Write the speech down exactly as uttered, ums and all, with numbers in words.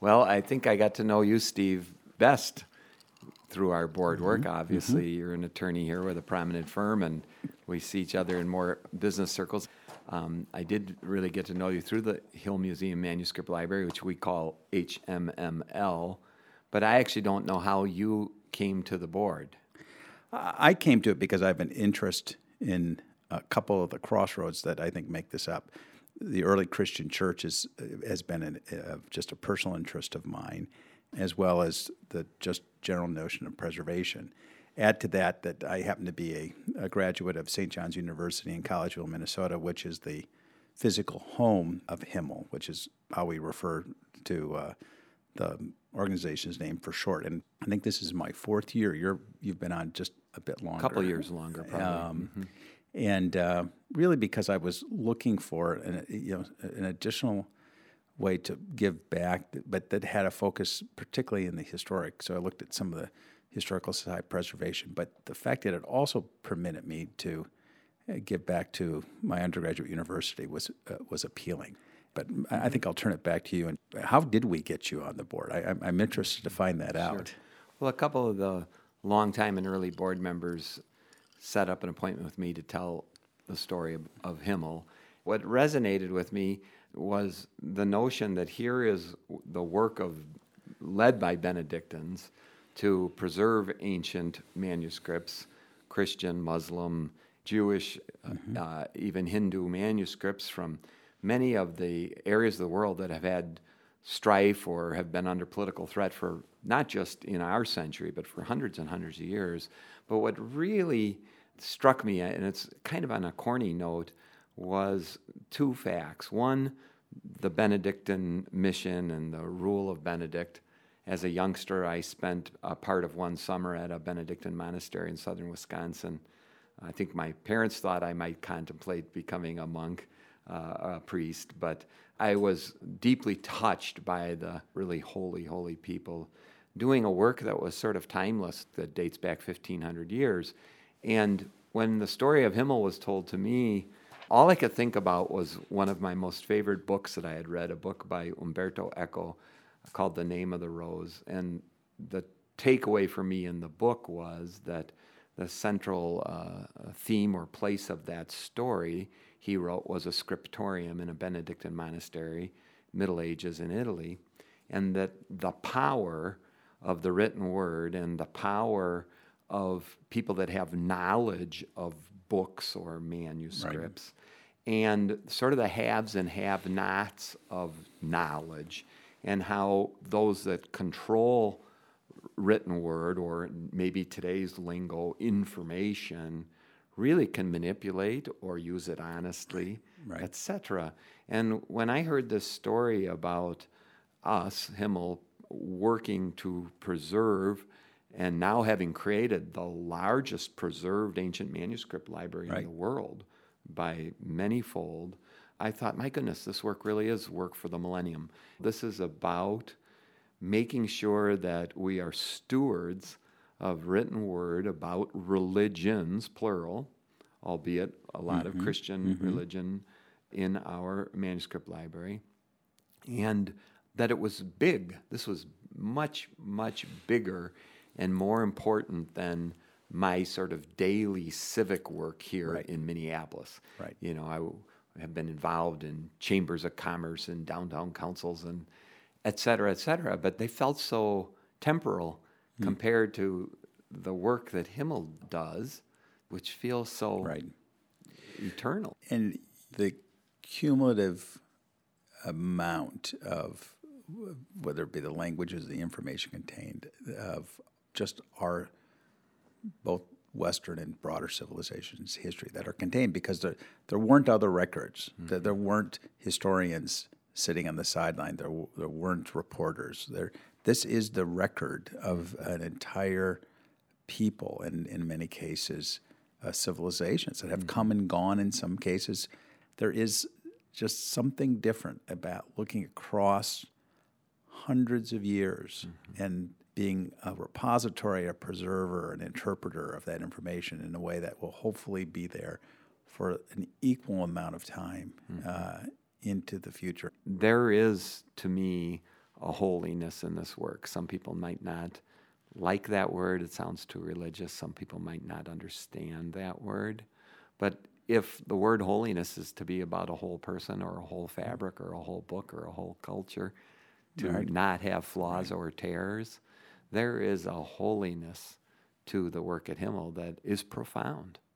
Well, I think I got to know you, Steve, best through our board mm-hmm. work. Obviously, mm-hmm. you're an attorney here with a prominent firm, and we see each other in more business circles. Um, I did really get to know you through the Hill Museum Manuscript Library, which we call H M M L, but I actually don't know how you came to the board. I came to it because I have an interest in a couple of the crossroads that I think make this up. The early Christian church is, has been an, uh, just a personal interest of mine, as well as the just general notion of preservation. Add to that that I happen to be a, a graduate of Saint John's University in Collegeville, Minnesota, which is the physical home of Himmel, which is how we refer to uh, the organization's name for short. And I think this is my fourth year. You're, you've been on just a bit longer. A couple years longer, probably. Um, mm-hmm. And uh, really because I was looking for an, you know, an additional way to give back, but that had a focus particularly in the historic. So I looked at some of the historical society preservation, but the fact that it also permitted me to uh, give back to my undergraduate university was uh, was appealing. But I think I'll turn it back to you. And how did we get you on the board? I, I'm interested to find that out. Sure. Well, a couple of the longtime and early board members set up an appointment with me to tell the story of, of Himmel. What resonated with me was the notion that here is the work of led by Benedictines to preserve ancient manuscripts, Christian, Muslim, Jewish, mm-hmm. uh, even Hindu manuscripts from many of the areas of the world that have had strife or have been under political threat for not just in our century, but for hundreds and hundreds of years. But what really struck me, and it's kind of on a corny note, was two facts. One, the Benedictine mission and the rule of Benedict. As a youngster, I spent a part of one summer at a Benedictine monastery in southern Wisconsin. I think my parents thought I might contemplate becoming a monk, uh, a priest, but I was deeply touched by the really holy, holy people doing a work that was sort of timeless, that dates back fifteen hundred years. And when the story of Himmel was told to me, all I could think about was one of my most favorite books that I had read, a book by Umberto Eco called The Name of the Rose. And the takeaway for me in the book was that the central uh, theme or place of that story, he wrote, was a scriptorium in a Benedictine monastery, Middle Ages in Italy, and that the power of the written word and the power of people that have knowledge of books or manuscripts, right. and sort of the haves and have-nots of knowledge, and how those that control written word, or maybe today's lingo, information, really can manipulate or use it honestly, right. et cetera. And when I heard this story about us, Himmel, working to preserve, and now having created the largest preserved ancient manuscript library right. in the world by many-fold, I thought, my goodness, this work really is work for the millennium. This is about making sure that we are stewards of written word about religions, plural, albeit a lot mm-hmm. of Christian mm-hmm. religion in our manuscript library, and that it was big. This was much, much bigger and more important than my sort of daily civic work here right. in Minneapolis. Right. You know, I w- have been involved in chambers of commerce and downtown councils and et cetera, et cetera, but they felt so temporal mm. compared to the work that Himmel does, which feels so right. eternal. And the cumulative amount of, whether it be the languages, the information contained, of just our both Western and broader civilizations' history that are contained, because there, there weren't other records. Mm-hmm. There, there weren't historians sitting on the sideline. There, there weren't reporters. There, this is the record of an entire people, and in many cases, uh, civilizations that have mm-hmm. come and gone in some cases. There is just something different about looking across hundreds of years mm-hmm. and being a repository, a preserver, an interpreter of that information in a way that will hopefully be there for an equal amount of time mm-hmm. uh, into the future. There is, to me, a holiness in this work. Some people might not like that word. It sounds too religious. Some people might not understand that word. But if the word holiness is to be about a whole person or a whole fabric or a whole book or a whole culture, to Right. not have flaws or tears, there is a holiness to the work at Himmel that is profound.